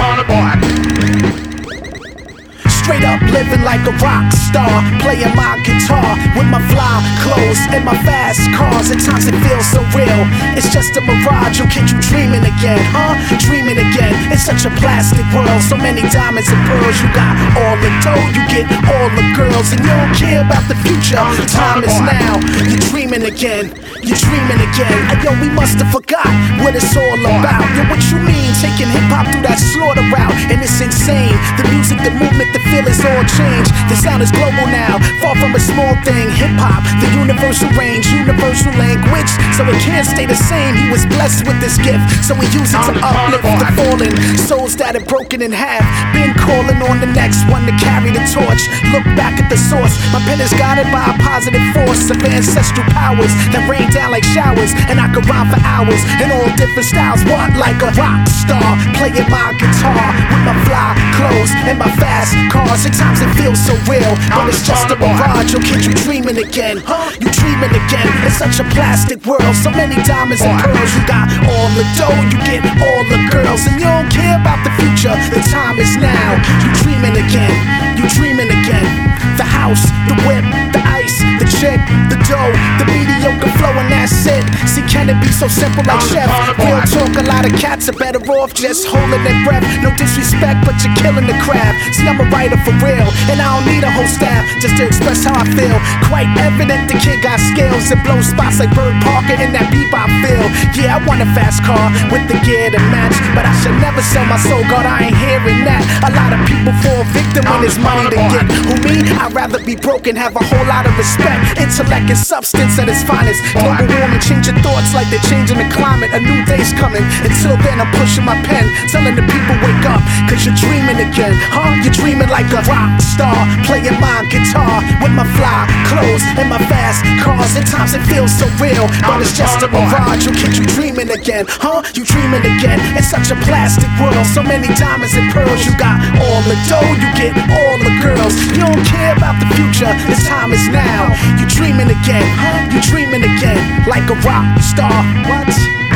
Straight up living like a rock star, playing my guitar with my fly clothes and my fast cars. At times it feels so real, it's just a mirage. You'll get you dreaming again, huh? Dreaming again. It's such a plastic world, so many diamonds and pearls. You got all the dough, you get all the girls, and you don't care about the future. The time is now, you're dreaming again. You're dreaming again. Yo, we must have forgot what it's all about. Yo, what you mean, taking hip-hop through that slaughter route? And it's insane, the music, the movement, the feel is all changed. The sound is global now, far from a small thing. Hip-hop, the universal range, universal language, so it can't stay the same. He was blessed with this gift, so we use it to uplift the fallen souls that are broken in half. Been calling on the next one to carry the torch. Look back at the source, my pen is guided by a positive force of ancestral powers that rain down like showers, and I could rhyme for hours in all different styles. What, like a rock star, playing my guitar with my fly clothes and my fast cars. At times it feels so real, but it's just a mirage. You'll get you dreaming again, huh? You dreaming again. It's such a plastic world, so many diamonds and pearls. You got all the dough, you get all the girls, and you don't care about the future. The time is now. You dreaming again. You dreaming again. The house, the whip, the ice, the chick, the dough, the mediocre flow, and that's it. See, can it be so simple like Chef? Real talk, a lot of cats are better off just holding their breath. No disrespect, but you're killing the craft. See, I'm a writer for real, and I don't need a whole staff just to express how I feel. Quite evident the kid got skills and blow spots like Bird Parker in that bebop feel. Yeah, I want a fast car with the gear to match, but I should never sell my soul, God, I ain't hearing that. A lot of people fall victim when there's money to get. Who, me? I'd rather be broke and have a whole lot of respect. Intellect and substance at its finest. Global warming, changing thoughts like they're changing the climate. A new day's coming. Until then, I'm pushing my pen, telling the people wake up, cause you're dreaming again, huh? You're dreaming like a rock star, playing my guitar with my fly clothes and my fast cars. At times it feels so real, but it's just a mirage. You'll get you dreaming again, huh? You dreaming again. It's such a plastic world, so many diamonds and pearls. You got all the dough, you get all the girls. You don't care about the future, this time is now. You dreaming again, huh? You dreaming again, like a rock star. What?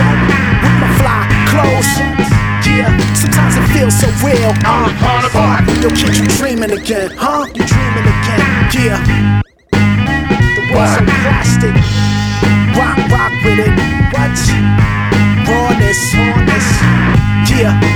With my fly clothes. Yeah, sometimes it feels so real. Yo, kid, you dreaming again, huh? You dreaming again, yeah. The world's so plastic. Rock with it. What? Rawness, yeah.